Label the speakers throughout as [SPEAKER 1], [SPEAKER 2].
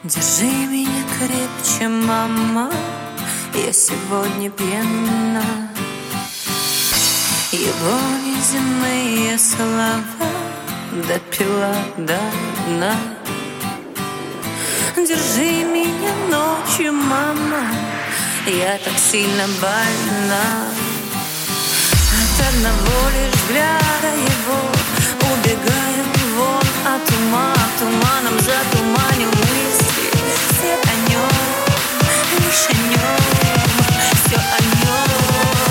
[SPEAKER 1] Держи меня крепче, мама, я сегодня пьяна. Его неземные слова допила до дна. Держи меня ночью, мама, я так сильно больна. От одного лишь взгляда его убегаю вон от ума. Туманом затуманил мысли, все о нем, лишь о нем, все о нем.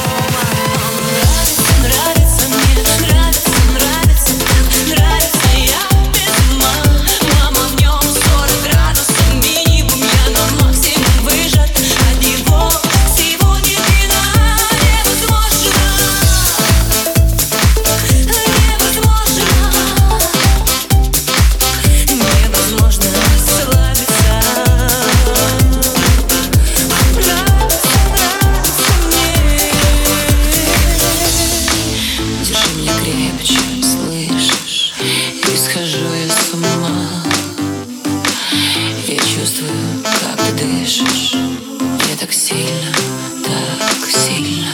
[SPEAKER 1] Нравится мне, нравится, нравится, нравится, я без ума. Мама, в нем 40 градусов минимум, я на максимум выжат от него. Сегодня вина невозможно, невозможно расслабиться. Нравится мне. Держи меня крепче, слышишь? И схожу я с ума. Я чувствую, как ты дышишь. Я так сильно, так сильно.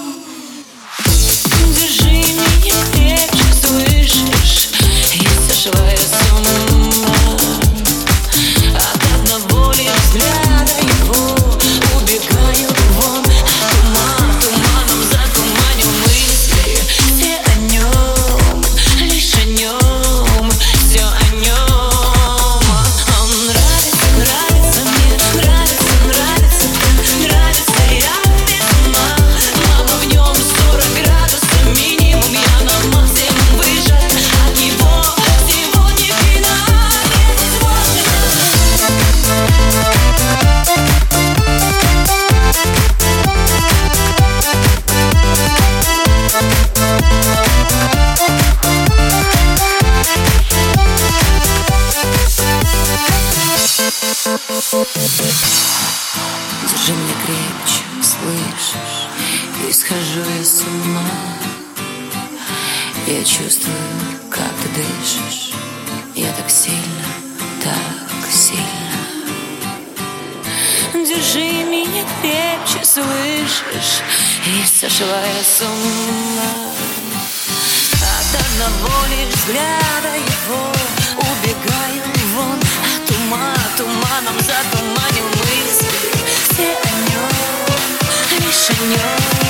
[SPEAKER 1] Держи меня крепче, слышишь? И сошла я с ума. От одного лишь взгляда его убегаю вон. Туманом затуманил мысли, все о нем, лишь о нем, все о нем. Он нравится, нравится мне, нравится, нравится, нравится, я без ума. Мама, в нем 40 градусов минимум, я на максимум выжат от него. Сегодня вина невозможно. Держи меня крепче, слышишь? И схожу я с ума. Я чувствую, как ты дышишь. Я так сильно, так сильно. Держи меня крепче, слышишь? И сошла я с ума. От одного лишь взгляда его убегаю вон. От ума, туманом затуманил мысли, все о нем, лишь о нем.